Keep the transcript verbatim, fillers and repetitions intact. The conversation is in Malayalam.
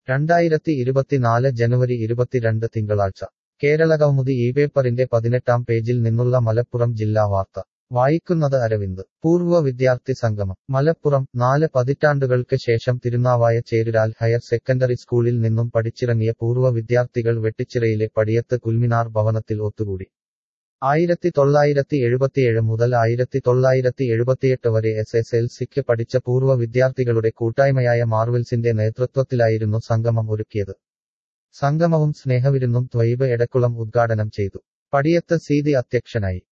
രണ്ടായിരത്തി ഇരുപത്തിനാല് ജനുവരി ഇരുപത്തിരണ്ട് തിങ്കളാഴ്ച കേരളകൗമുദി ഈ പേപ്പറിന്റെ പതിനെട്ടാം പേജിൽ നിന്നുള്ള മലപ്പുറം ജില്ലാ വാർത്ത വായിക്കുന്നത് അരവിന്ദ്. പൂർവ്വ വിദ്യാർത്ഥി സംഗമം മലപ്പുറം. നാല് പതിറ്റാണ്ടുകൾക്ക് ശേഷം തിരുനാവായ ചേരുരാൽ ഹയർ സെക്കൻഡറി സ്കൂളിൽ നിന്നും പഠിച്ചിറങ്ങിയ പൂർവ്വ വിദ്യാർത്ഥികൾ വെട്ടിച്ചിറയിലെ പടിയത്ത് കുൽമിനാർ ഭവനത്തിൽ ഒത്തുകൂടി. ആയിരത്തി തൊള്ളായിരത്തി എഴുപത്തിയേഴ് മുതൽ ആയിരത്തി തൊള്ളായിരത്തി എഴുപത്തിയെട്ട് വരെ എസ് എസ് എൽ സിക്ക് പഠിച്ച പൂർവ്വ വിദ്യാർത്ഥികളുടെ കൂട്ടായ്മയായ മാർവൽസിന്റെ നേതൃത്വത്തിലായിരുന്നു സംഗമം ഒരുക്കിയത്. സംഗമവും സ്നേഹവിരുന്നും ത്വയ്ബ് എടക്കുളം ഉദ്ഘാടനം ചെയ്തു. പടിയത്ത് സീതി അധ്യക്ഷനായി.